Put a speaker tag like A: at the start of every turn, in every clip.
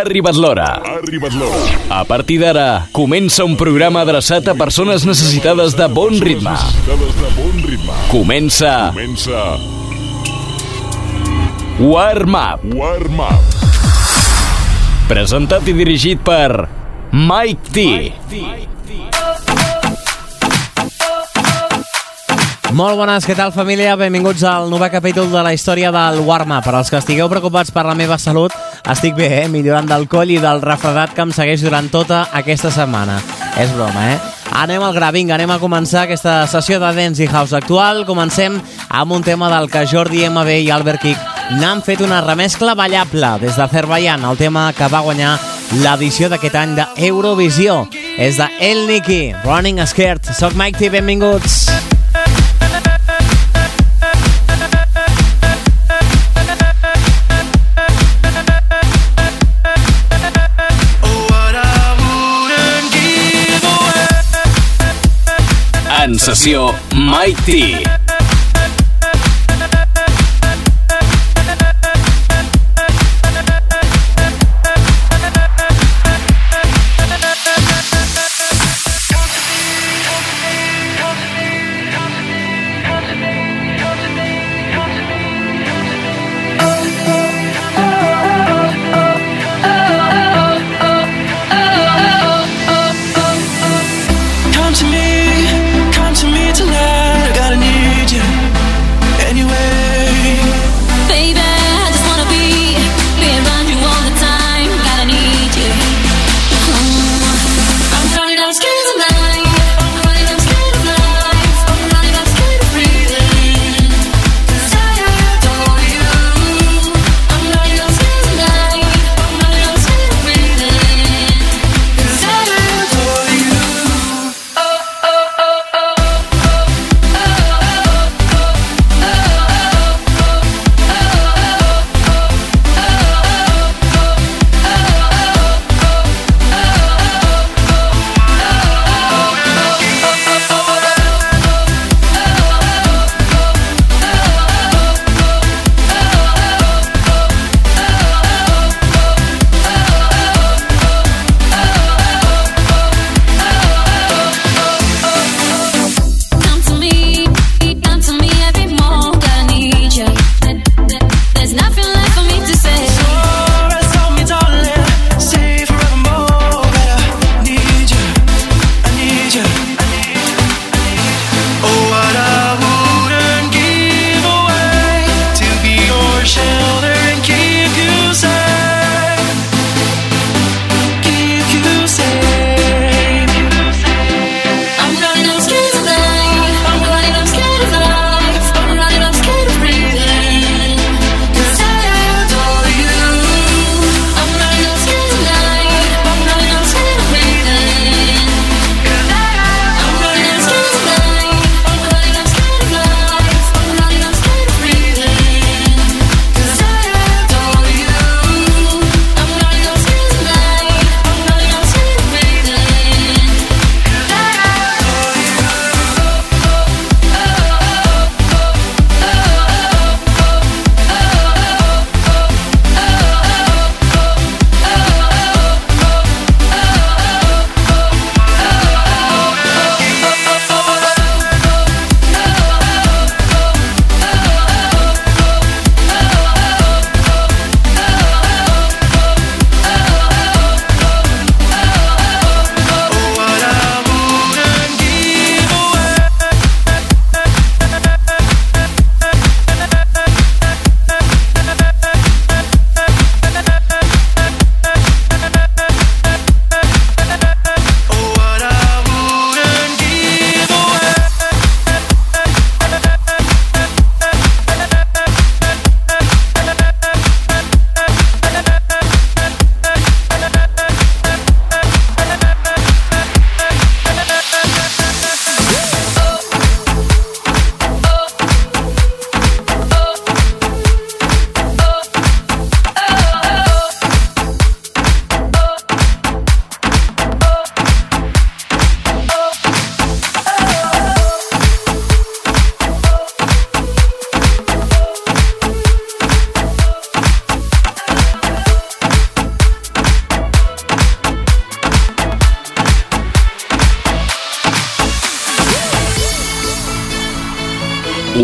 A: arribat l'hora. A partir d'ara, comença un programa adreçat a persones necessitades de bon ritme. Comença Warm Up. Presentat i dirigit per Mike T.
B: Molt bones, què tal família? Benvinguts al nou capítol de la història del Warm Up. Per als que estigueu preocupats per la meva salut, estic bé, millorant del coll i del refredat que em segueix durant tota aquesta setmana. És broma, Anem al gra, vinga, anem a començar aquesta sessió de Dance i House actual. Comencem amb un tema del que Jordi MB i Albert Kick n'han fet una remescla ballable des d'Azerbaiyán, el tema que va guanyar l'edició d'aquest any d'Eurovisió. És de El Niki, Running Scared. Soc Mike T, benvinguts.
A: En sessió Mike T.
C: Come to me tonight. I got a need.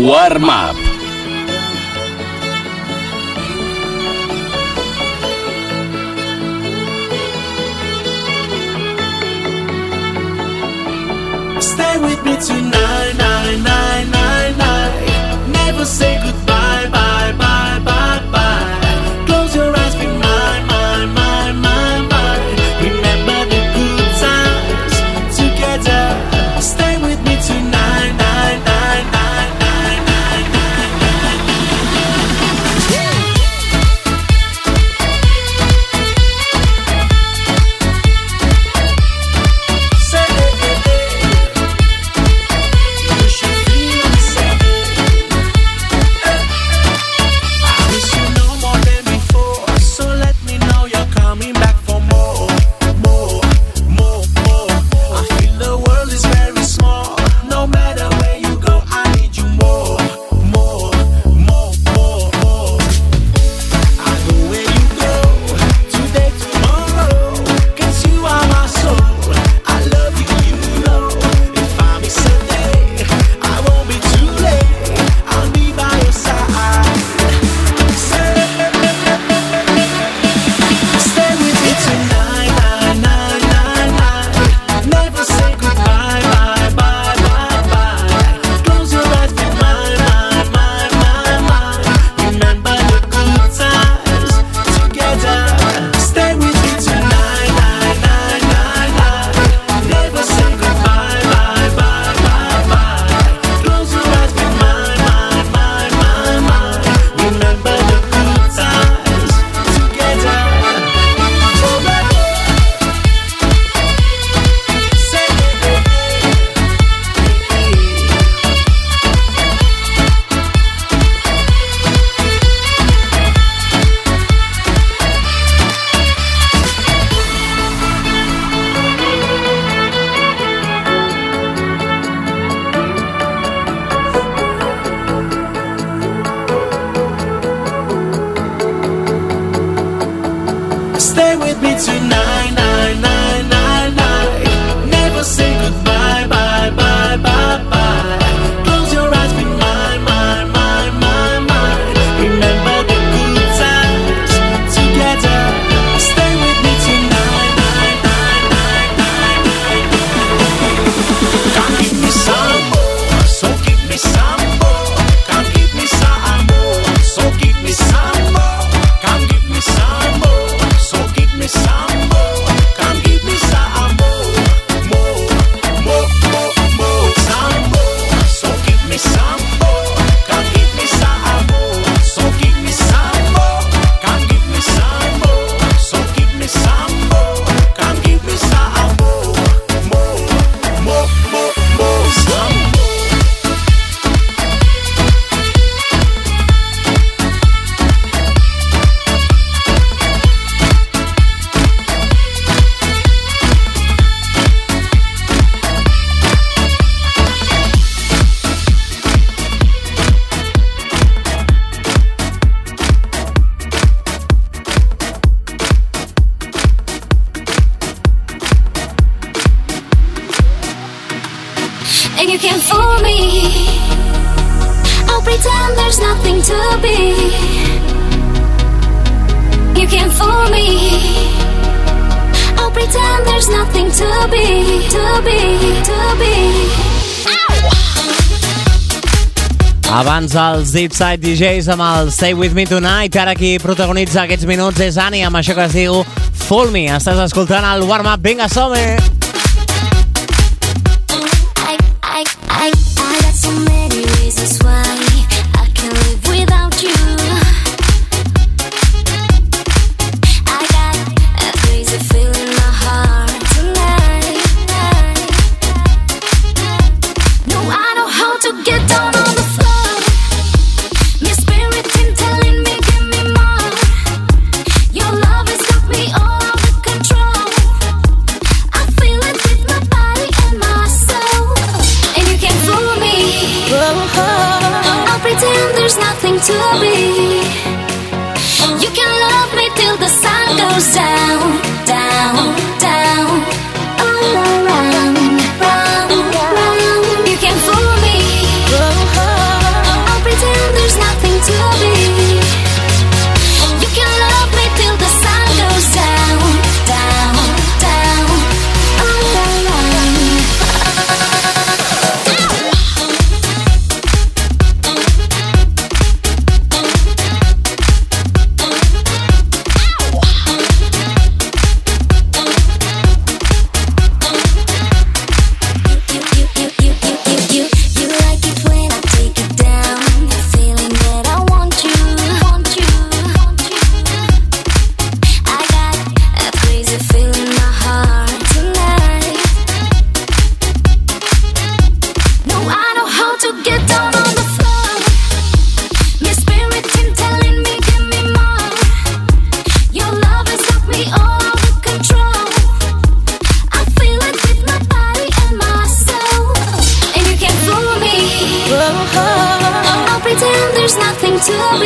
A: Warm Up.
C: Stay with me tonight, night, night, night, night. Never say goodbye, bye, bye, bye, bye. Close your eyes, be mine, mine, mine, mine, mine. Remember the good times together. Stay with me tonight, night, night, night, night, night, night, night. Say you should feel the same. I wish you know more than before, so let me know you're coming back for more, more, more, more. I feel the world is very small. No matter where you go, I need you more, more, more, more, more. I go where you go, today, tomorrow, 'cause you are my soul. I love you, you know. If I miss a day, I won't be too late. I'll be by your side. Stay with me tonight, night, night, night, night. Never say goodbye, bye, bye, bye, bye. Close your eyes, be mine, mine, mine, mine, mine. Remember the good times together. Stay with me tonight, night, night, night, night. Never say goodbye, bye, bye, bye, bye. Close your eyes, be mine, mine, mine, mine, mine. Remember the good times together. Forever. Say Stay with me tonight, night, night, night, night. Never say goodbye, bye, bye, bye, bye. Close your eyes, be mine, mine, mine, mine, mine. Remember the good times together. Stay with me tonight, night, night, night, night, night. Come give me some more, so give me some more. Come give me some more, so give me some more. Come give me some more, so give me some more. Come give me some more, more, more, more, more. Some more, so give me some more. Come give me some more, so give me some more. Come give me some more, so give me some more. Come give me some more, more, more, more, more. Some more.
D: And you can't fool me. I'll pretend there's nothing to be. You can't fool me. I'll pretend there's nothing to be, to be, to be.
B: Abans els Deepside DJs amb el Stay With Me Tonight. Ara qui protagonitza aquests minuts és Annie amb això que es diu Fool Me. Estàs escoltant el Warm Up. Vinga, som-hi!
D: I got so many reasons why I can't live without you. I got a crazy feeling in my heart tonight. No, I know how to get down on the floor. Your spirit in telling me, give me more. Your love has got me all out of control. I feel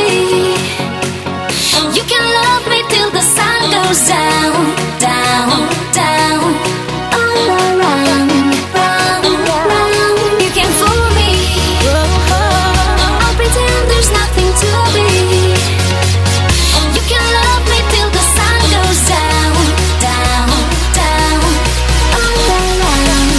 D: You can love me till the sun goes down, down, down. All around, round, round. You can fool me. I'll pretend there's nothing to be. You can love me till the sun goes down, down, down. All around.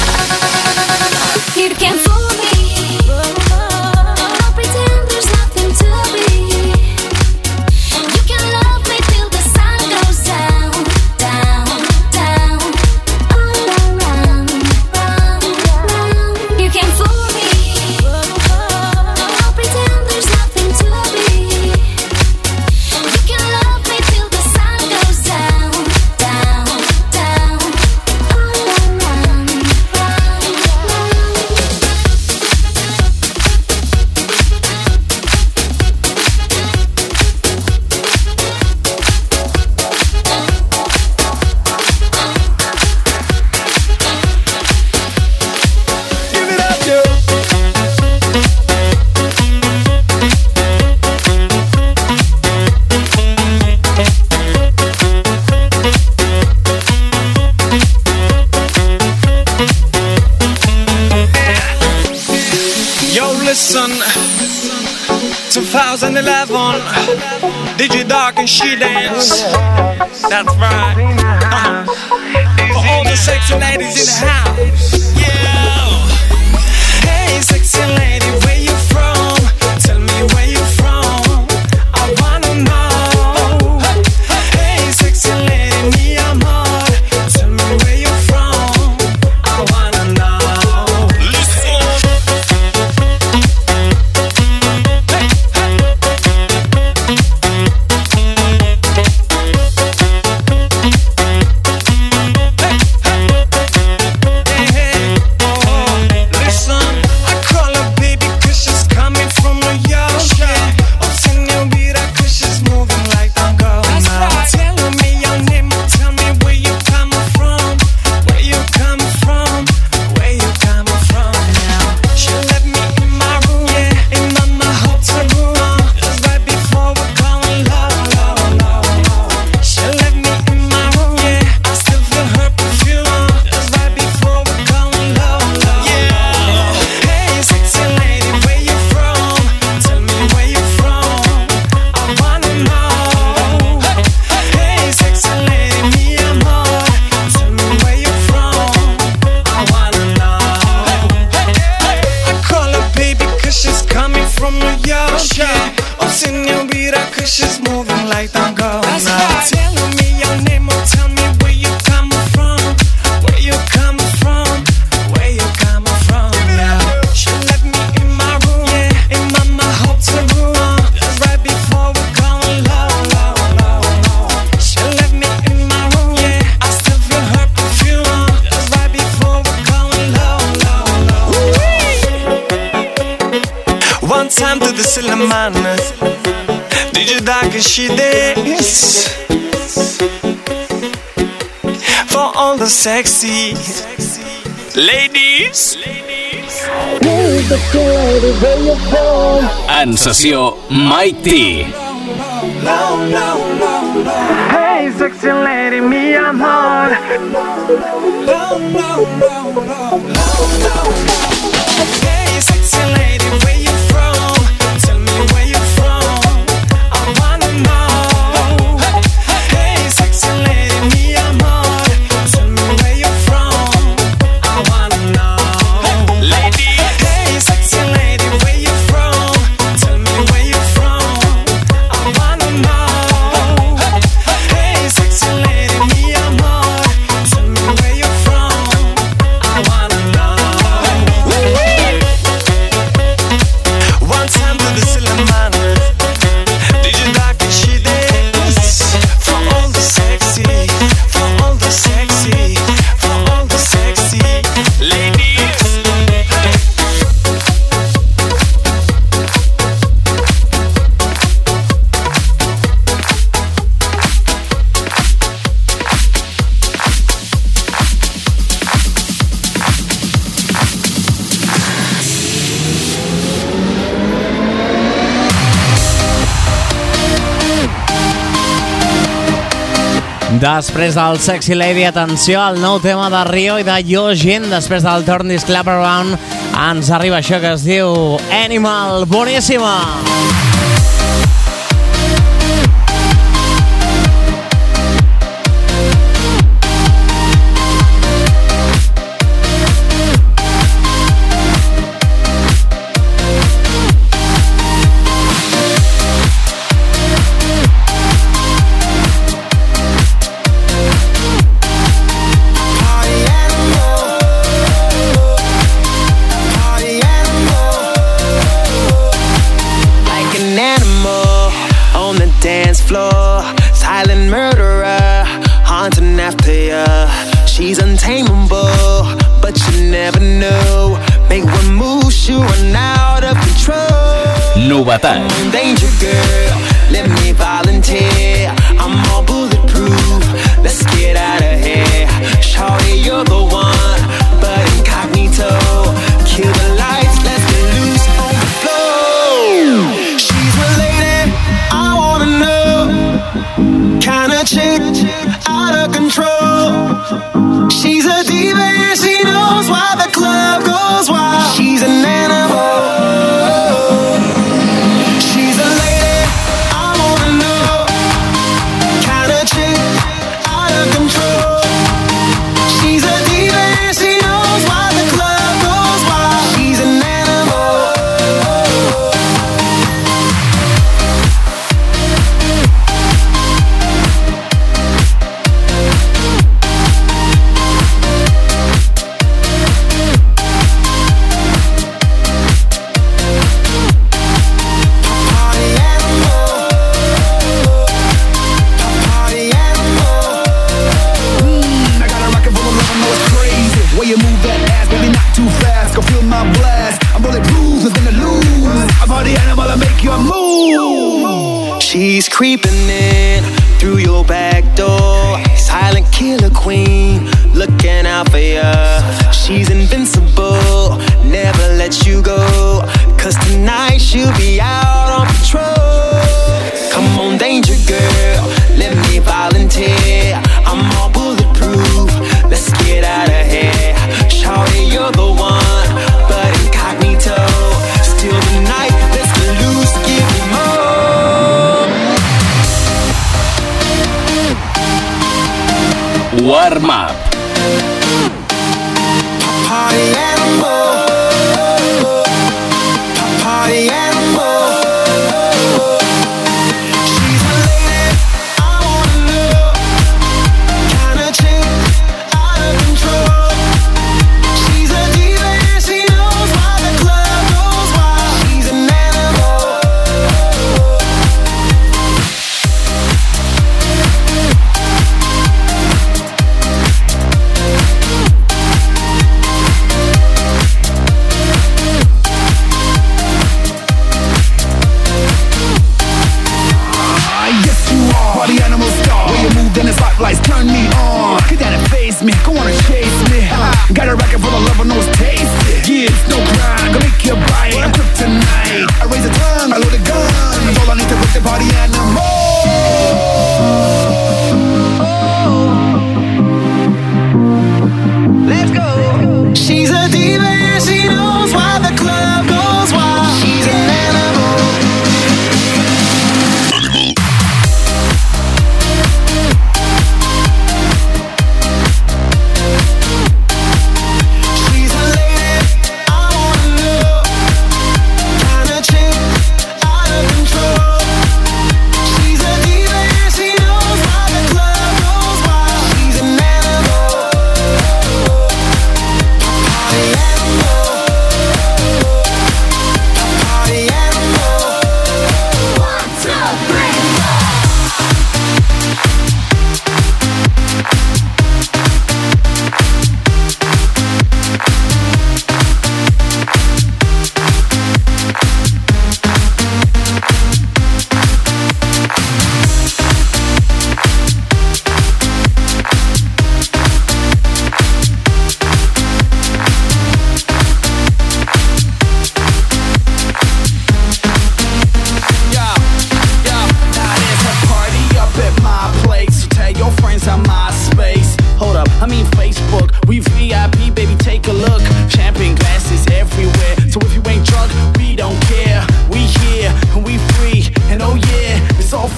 D: You can fool me. I'll pretend there's nothing to be. You can love me till the sun goes down, down, down. All around, round, round. You can fool me. I'll pretend there's nothing to be. You can love me till the sun goes down, down, down. All around, round,
C: Give it up, yo. Yo, listen. 2011, DigiDark and She Dance. That's right. For all the sexy ladies in the house. Yeah. Hey, sexy lady, where you from? Tell me where you from. I wanna know. Hey, sexy lady, mi amor. Tell me where you from. I wanna know. Listen. Listen, I call her baby 'cause she's coming from New York. Oh, señorita, 'cause she's moving like tango now. Tell me your name, tell me where you coming from. Where you coming from? Where you coming from now? She let me in my room, yeah, in my hotel room. Just right before we're calling love, love, love, love. She let me in my room, yeah, I still feel her perfume. Just right before we're calling love, love, yeah. Hey, sexy lady, where you from? Tell me where you from. I wanna know. Hey, sexy lady, mi amor. Tell me where you from. I wanna know. I call her baby 'cause she's coming from New York. Oh, señorita, 'cause she's moving like tango now. Tell me your name or tell me where you coming from. Where you coming from? Where you coming from now? She let me in my room, yeah, in my hotel room. Just right before we're calling love, love, love, love. She let me in my room, yeah, I still feel her perfume. Just right before we're calling love, love, love. One time to the Silliman, DigiDark and She Dance. For all the sexy ladies.
A: En sessió, Mike T.
C: Hey, sexy lady, mi amor. Hey, sexy lady, where you from? Tell me where you from. I wanna know. Hey, sexy lady, mi amor. Tell me where you from. I wanna know. Lady, hey, sexy lady, where you from? Tell me where you from. I wanna know. Hey, sexy lady, mi amor. Tell me where you from. I wanna
B: Després del Sexy Lady, atenció al nou tema de Rio i de Yojin. Després del Turn This Club Around ens arriba això que es diu Animal. Boníssima!
C: Floor, silent murderer, haunting after ya. She's untamable, but you never know. Make one move, she run out of control.
A: Novetat.
C: Danger girl, let me volunteer. I'm all bulletproof. Let's get out of here. Shawty, you're the one, but incognito. Kill the lights, let's get loose on the floor. She's related, I wanna know. Kinda chick, out of control. She's a diva and she knows why the club goes wild. She's an animal. She's a lady, I wanna know. Kinda chick, out of control. She's a diva and she knows why the club goes wild. She's an animal. She's creeping in through your back door. Silent killer queen, looking out for ya. She's invincible, never let you go. 'Cause tonight she'll be out on patrol. Come on, danger girl, let me volunteer. I'm all bulletproof, let's get out of here. Shawty, you're the one, but incognito. Still the night, let's get loose, give me more.
A: Warm Up.
C: Party animal. Party animal. She's a lady, I wanna know. Kinda chick, out of control. She's a diva and she knows why the club goes wild. She's an animal.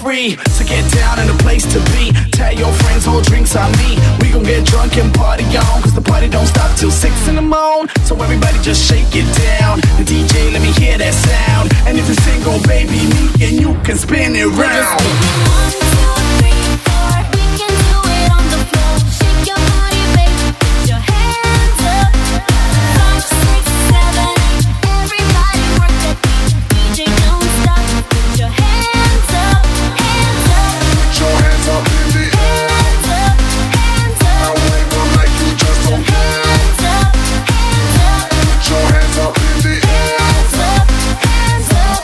E: free. So get down in the place to be. Tell your friends, hold drinks on me. We gon' get drunk and party on, cause the party don't stop till 6 in the morning. So everybody just shake it down. The DJ, let me hear that sound. And if you're single, baby, me and you can spin it round.
D: 1, 2, 3, 4. We can do it on the floor. Shake your body, baby. Put your hands up. 5, 6, 7, 8. Everybody work that beat. DJ, don't stop. Put your hands up, hands up.
E: Put your hands up in the air.
D: Hands up, hands up.
E: I wave them like you just don't care.
D: Hands up, hands up.
E: Put your hands up in the air.
D: Hands up, hands up.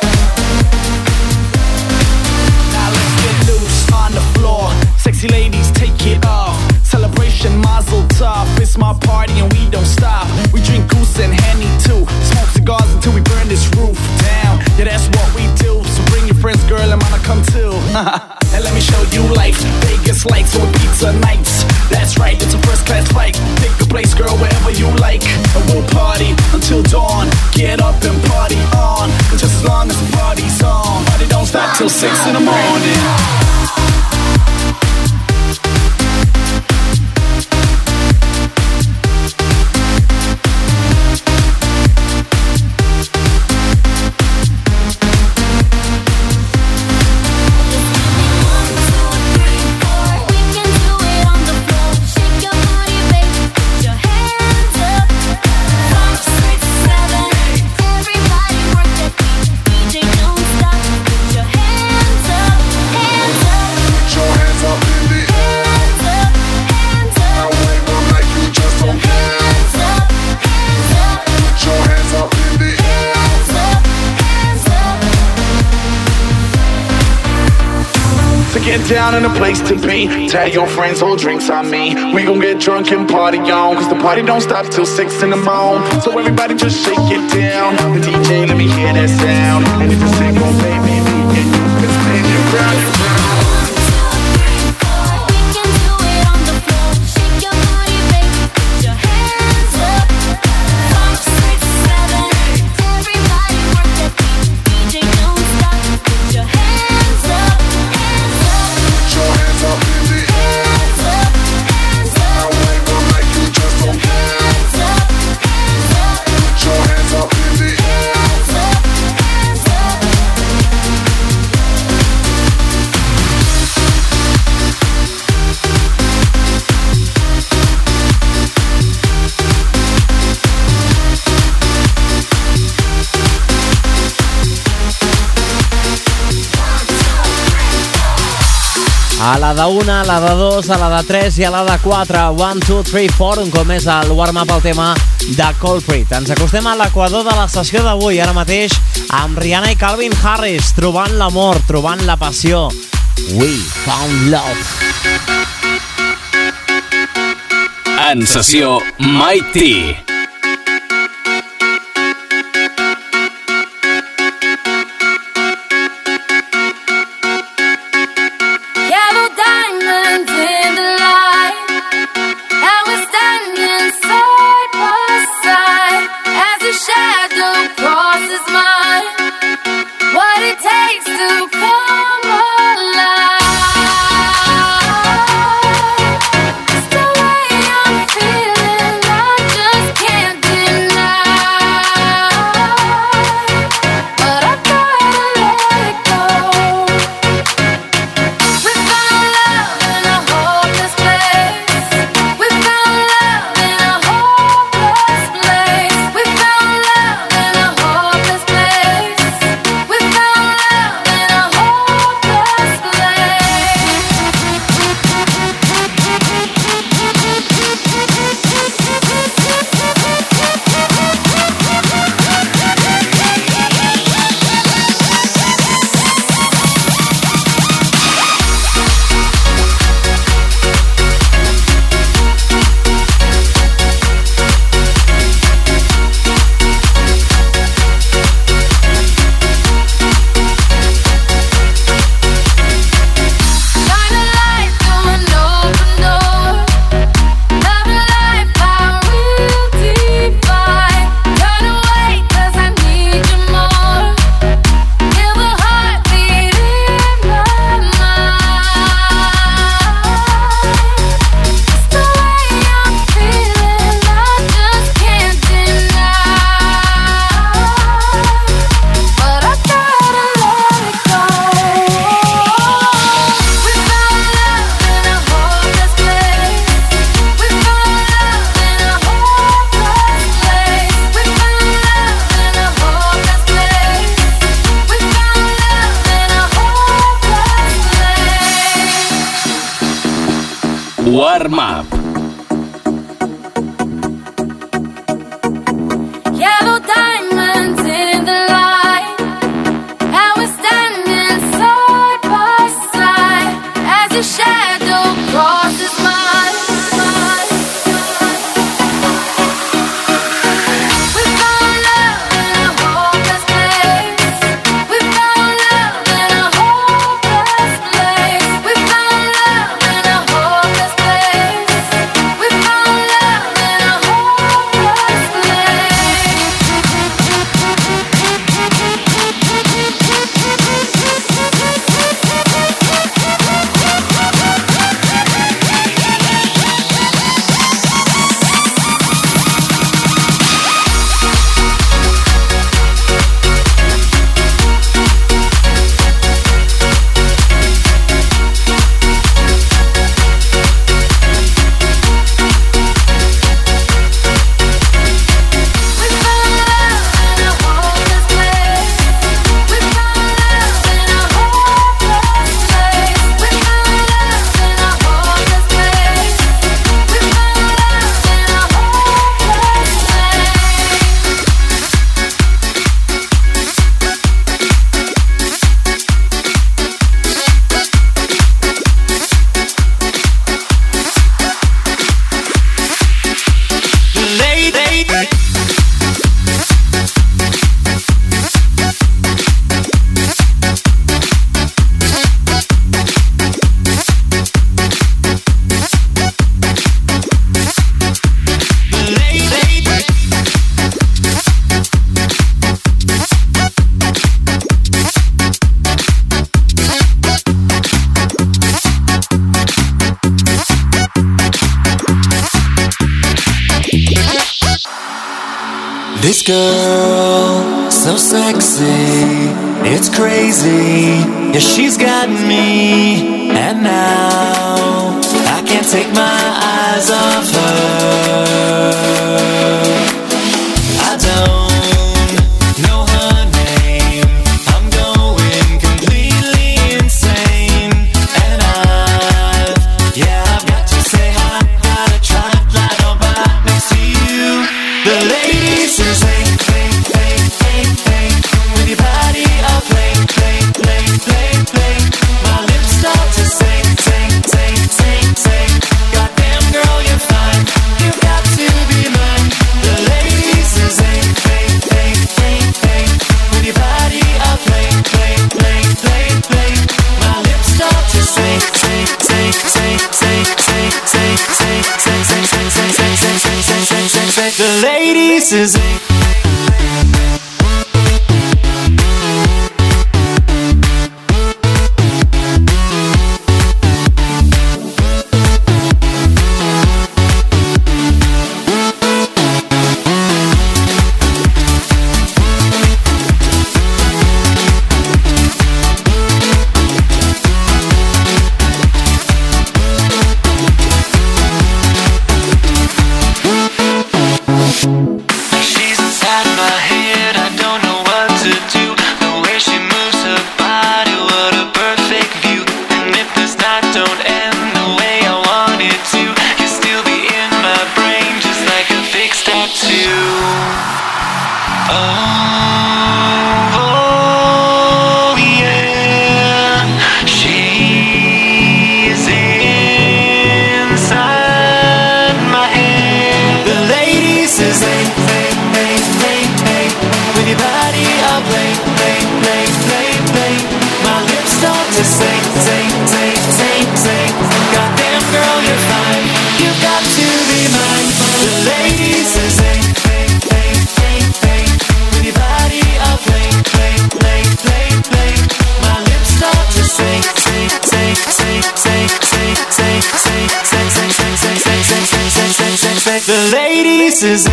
E: Now let's get loose on the floor. Sexy ladies, take it off. Celebration, mazel tov. It's my party and we don't stop. We drink goose and Henny too. Smoke cigars until we burn this roof down. Yeah, that's what we do. So bring your friends, girl, and wanna come too. And let me show you life. Vegas lights or pizza nights. That's right, it's a first class flight. Pick a place, girl, wherever you like. And we'll party until dawn. Get up and party on. Cause just as long as the party's on, party don't stop till 6 in the morning. Get down in a place to be. Tell your friends, hold drinks on me. We gon' get drunk and party on, cause the party don't stop till 6 in the morning. So everybody just shake it down. The DJ, let me hear that sound. And if you're single, baby, me and you can spin it round and round.
D: 1, 2, 3, 4. We can do it on the floor. Shake your body, baby. Put your hands up. 5, 6, 7, 8. Everybody work that beat. DJ, don't stop. Put your hands up, hands up.
E: Put your hands up in the air.
D: Hands up, hands
E: I
D: up.
E: wave them like you just don't care.
D: Hands up, hands up.
E: Put your hands up in the air.
D: Hands up, hands up.
B: A la de 1, a la de 2, a la de 3 i a la de 4. 1, 2, 3, 4. Un cop més al warm-up al tema de Culprit. Ens acostem a l'equador de la sessió d'avui, ara mateix, amb Rihanna i Calvin Harris, trobant l'amor, trobant la passió. We found love.
A: En sessió Mike T.
D: Yellow diamonds in the light, and we're standing side by side as your shadow crosses mine. What it takes to come alive. It's the way I'm feeling, I just can't
A: Warm Up.
D: Yellow diamonds in the light, and we're standing side by side as your shadow crosses mine. We found love in a hopeless place. We found love in a hopeless place. We found love in a hopeless place. We found love in a hopeless place. We found love in a hopeless place. We found love in a hopeless place. We found love in a hopeless place. We found love in a hopeless
C: This girl, so sexy, it's crazy. Yeah, she's got me, and now I can't take my eyes off her. I don't know her name, I'm going completely insane. And I've got to say hi to try like nobody's to you. The ladies are saying, with your body all play. My lips start to sing. Goddamn girl, you're fine. You've got to be mine. The ladies are saying, with your body all play. My lips start to sing. The ladies is she's inside my head. I don't know what to do. The way she moves her body, what a perfect view. And if this night don't end the way I want it to, you'll still be in my brain, just like a fixed tattoo. Oh yeah, she's inside my head. The ladies is with your body all play. My lips start to sing. Goddamn girl, you're fine. You've got to be mine. The ladies is with your body all play. My lips start to sing. The ladies is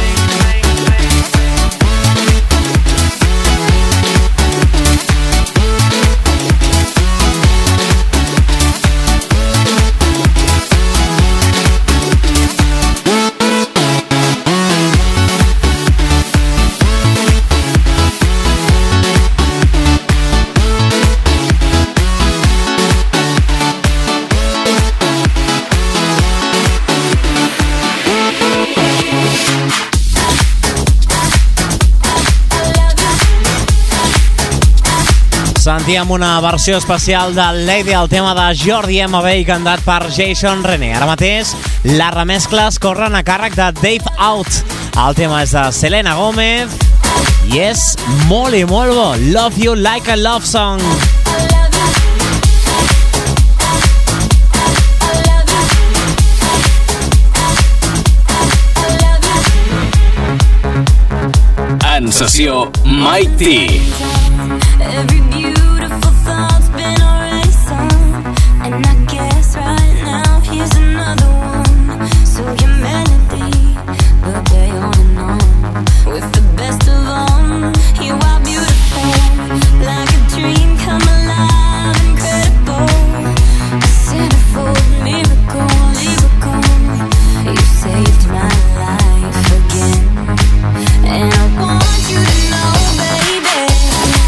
B: sentíem una versió especial de Lady, el tema de Jordi M.B. cantat per Jason René. Ara mateix les remescles corren a càrrec de Dave Out. El tema és de Selena Gomez i és molt i molt bo. Love You Like a Love Song.
A: En sessió Mike T.
D: Every beautiful thought's been already sung, and I guess right now here's another one. So your melody will play on and on with the best of all. You are beautiful, like a dream come alive, incredible, a centerfold miracle, miracle. You saved my life again, and I want you to know, baby.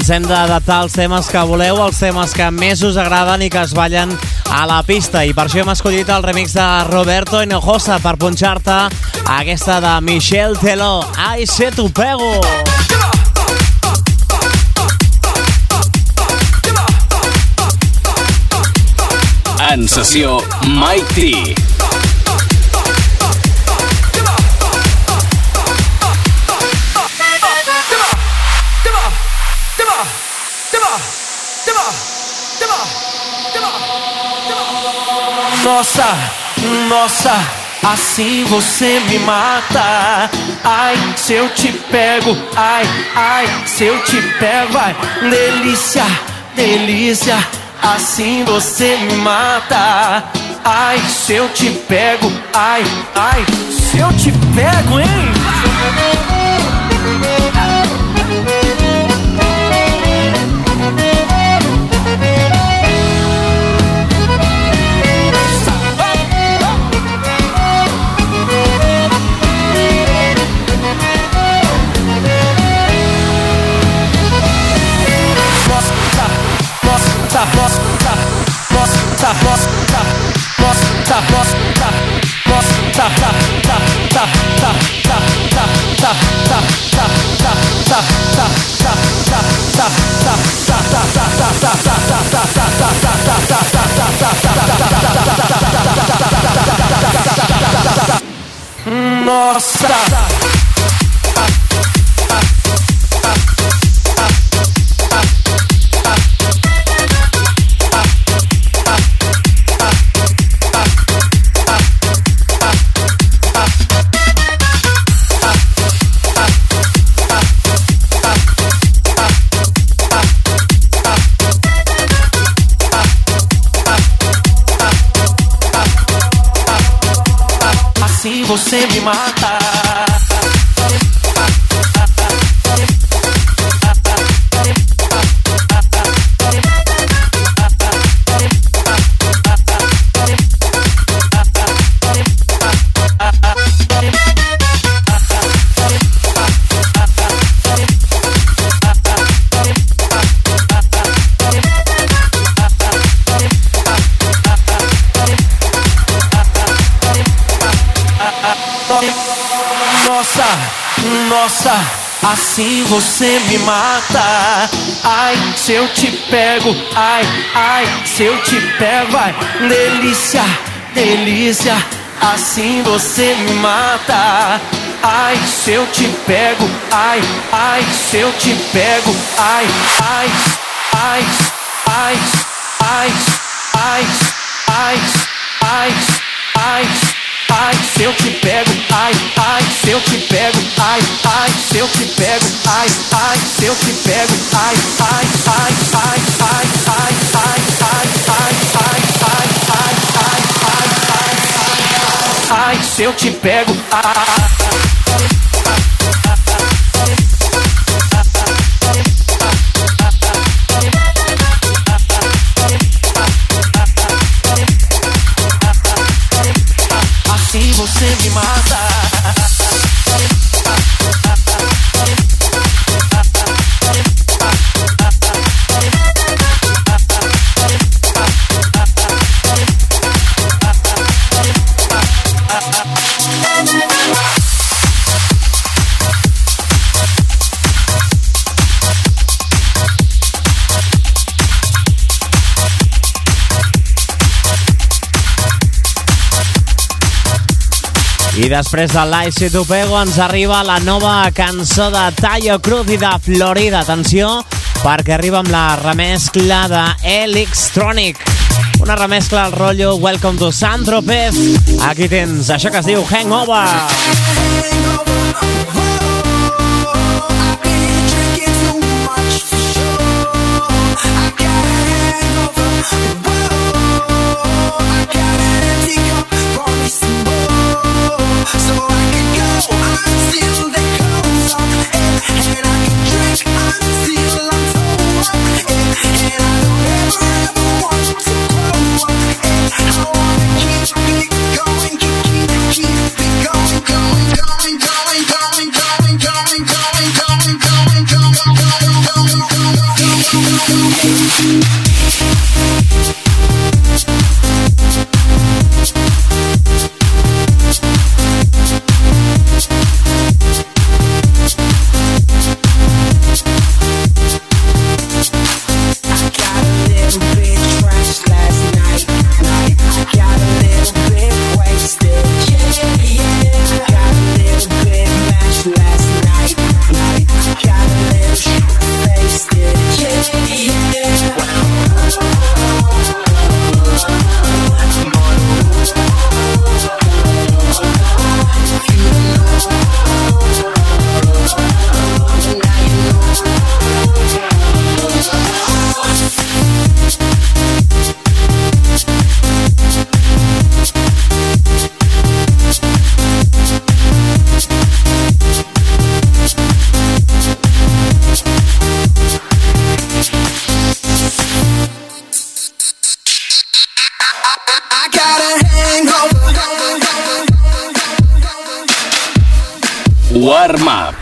B: ens hem d'adaptar als temes que voleu, als temes que més us agraden i que es ballen a la pista. I per això hem escollit el remix de Roberto Hinojosa per punxar-te aquesta de Michel Teló, Ai, se tu pego.
A: En sessió Mike T.
C: Nossa, nossa, assim você me mata. Ai, se eu te pego, ai, ai, se eu te pego, vai. Delícia, delícia, assim você me mata. Ai, se eu te pego, ai, ai, se eu te pego, hein? Nossa. Assim você me mata. Nossa, nossa, assim você me mata. Ai, se eu te pego, ai, ai, se eu te pego, vai. Delícia, delícia, assim você me mata. Ai, se eu te pego, ai, ai, se eu te pego, ai, ai, ai, ai, ai, ai, ai, ai, ai, ai, se eu te pego, ai, ai, se eu te pego, ai, ai, se eu te pego, ai, ai, se eu te pego, ai, ai, ai, ai, ai, ai, ai, ai, ai, ai, ai, ai, ai, ai, se eu te pego, assim você me mata.
B: I després de l'Ai Si Tu Pego ens arriba la nova cançó de Taio Cruz i de Florida. Atenció, perquè arriba amb la remescla de Electronic. Una remescla al rotllo Welcome to Saint-Tropez. Aquí tens això que es diu Hangover.
F: Going, going, going.
A: Warm-up.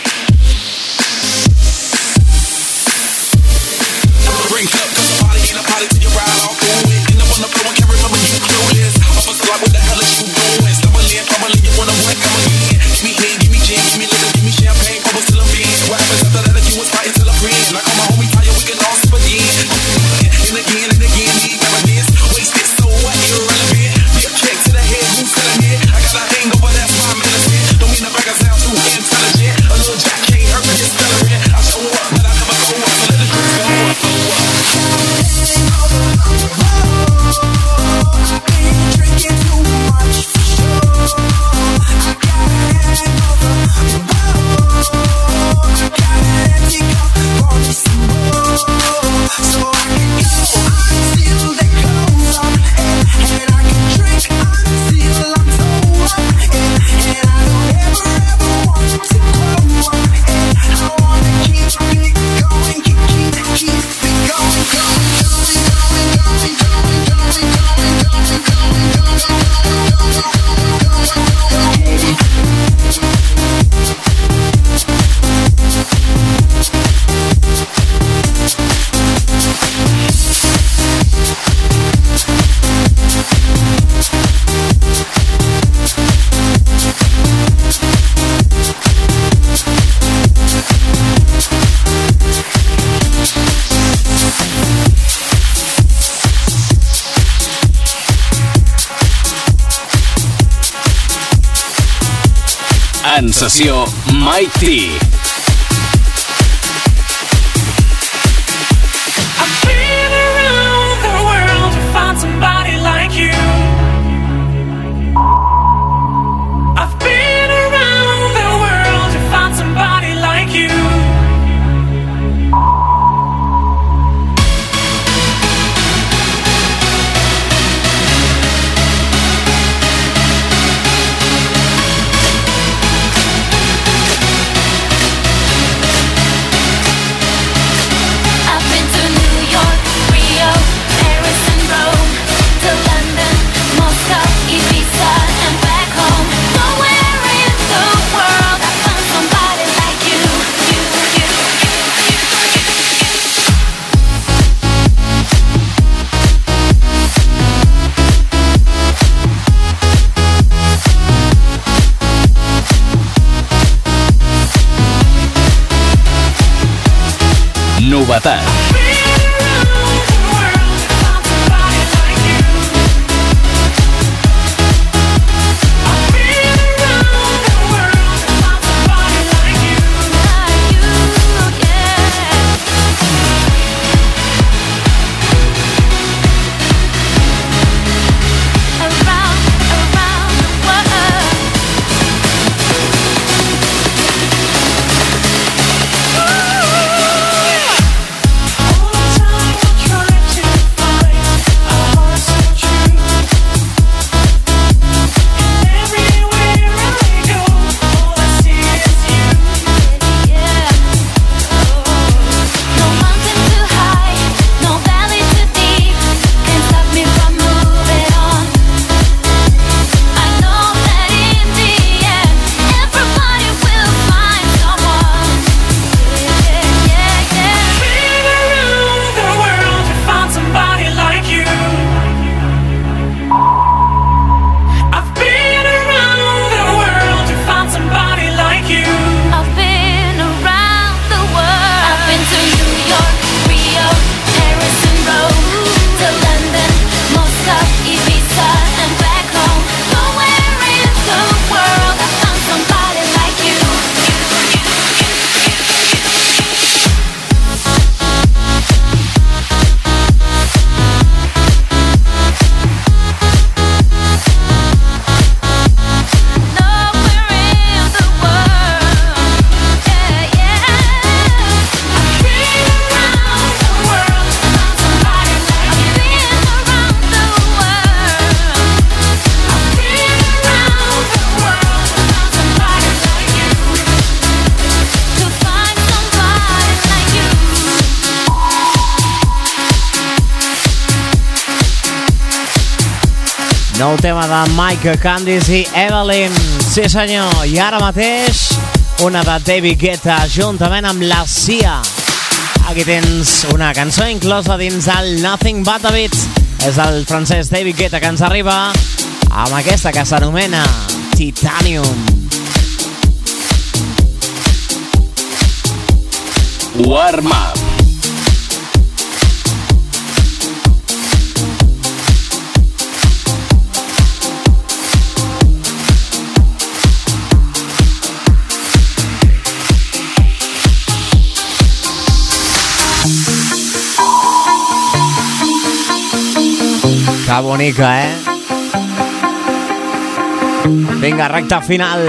A: En sessió Mike T. Novetat.
B: Nou tema de Mike Candice i Evelyn. Sí senyor, i ara mateix una de David Guetta juntament amb la Sia. Aquí tens una cançó inclosa dins el Nothing But a Beat. És el francès David Guetta que ens arriba amb aquesta que s'anomena Titanium.
A: Warm Up.
B: Que bonica, Vinga, recta final.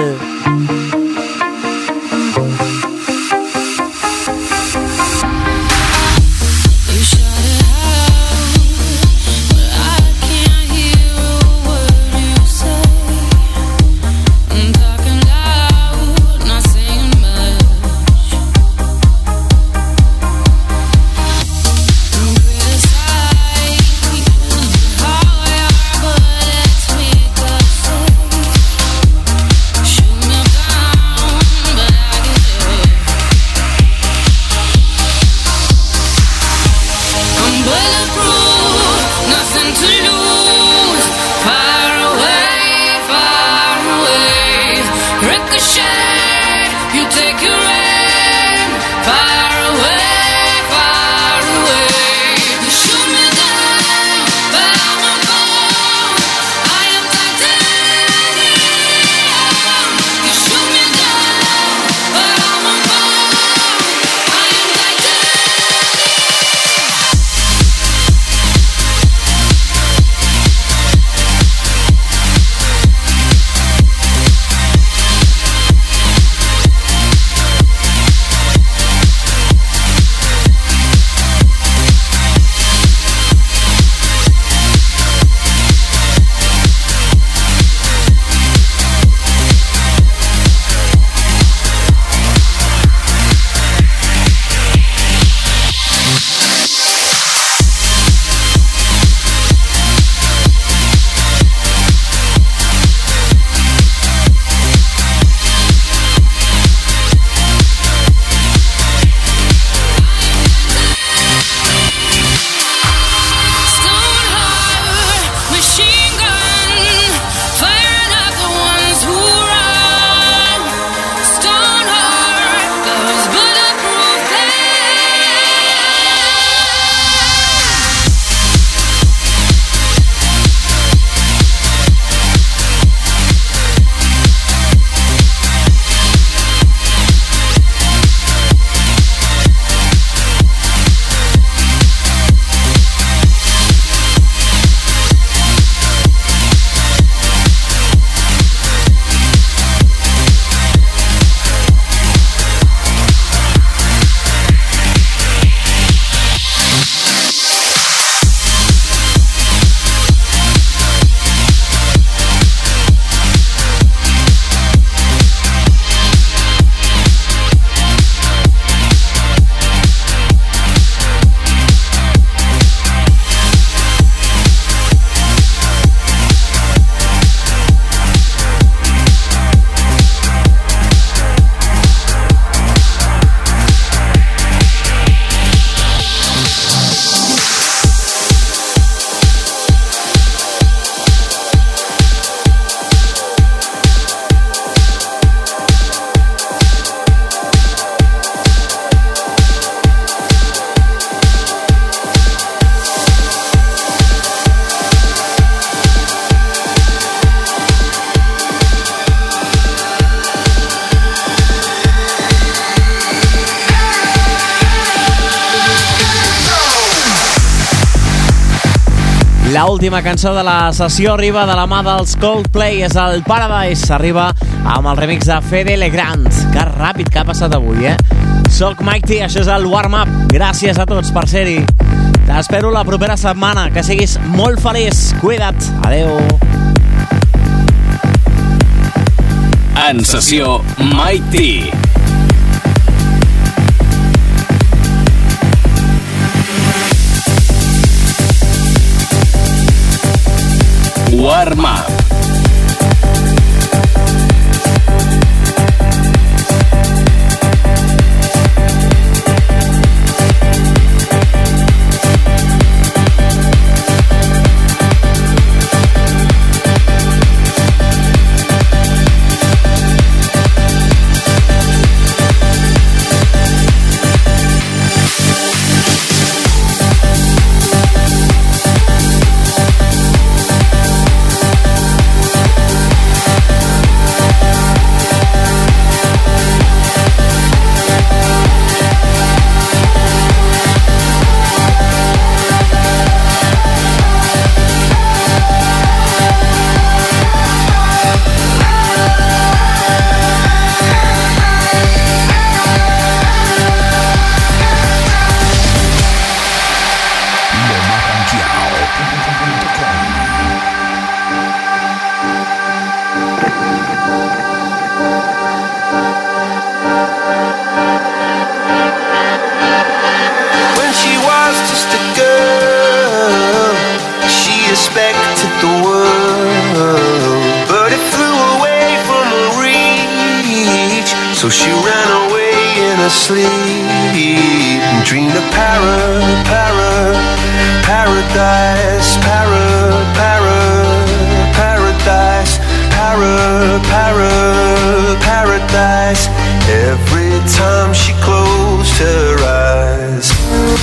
B: La última cançó de la sessió arriba de la mà dels Coldplay, és el Paradise. Arriba amb el remix de Fede Legrand. Que ràpid que ha passat avui, Soc Mike T, això és el Warm Up. Gràcies a tots per ser-hi. T'espero la propera setmana. Que siguis molt feliç. Cuida't. Adeu.
A: En sessió, Mike T. Warm Up.
F: gonna sleep and dream of paradise, paradise, paradise. Every time she closed her eyes.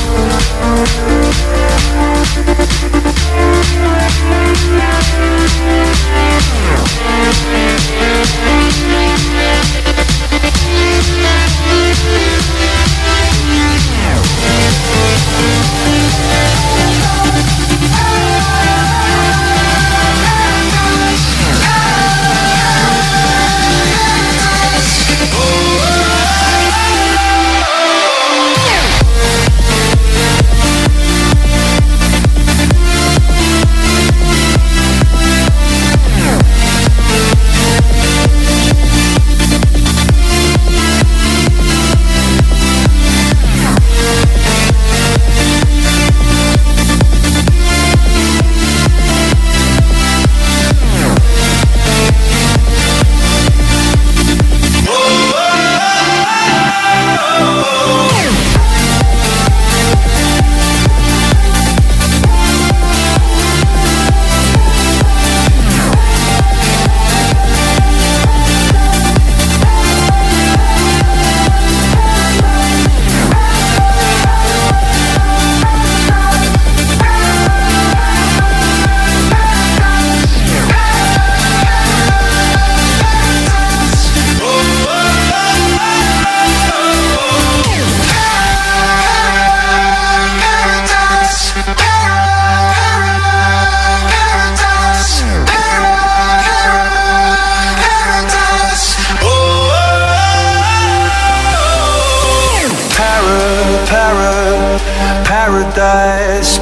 F: Paradise,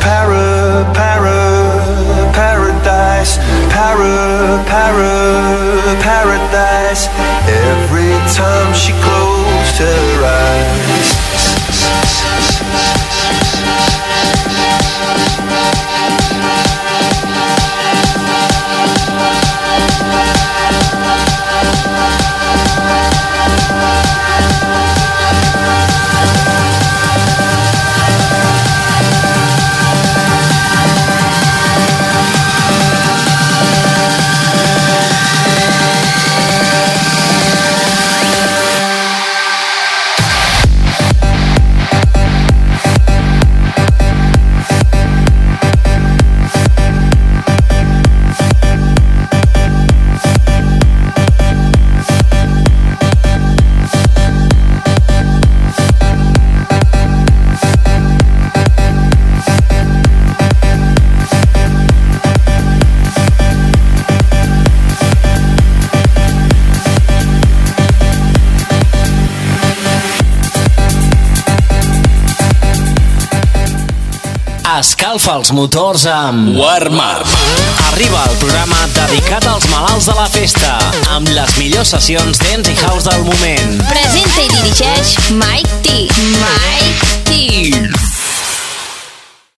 F: paradise. Every time she closed her eyes.
B: Escalfa els motors amb
A: Warm Up.
B: Arriba el programa dedicat als malalts de la festa, amb les millors sessions dance i house del moment.
G: Presenta i dirigeix Mike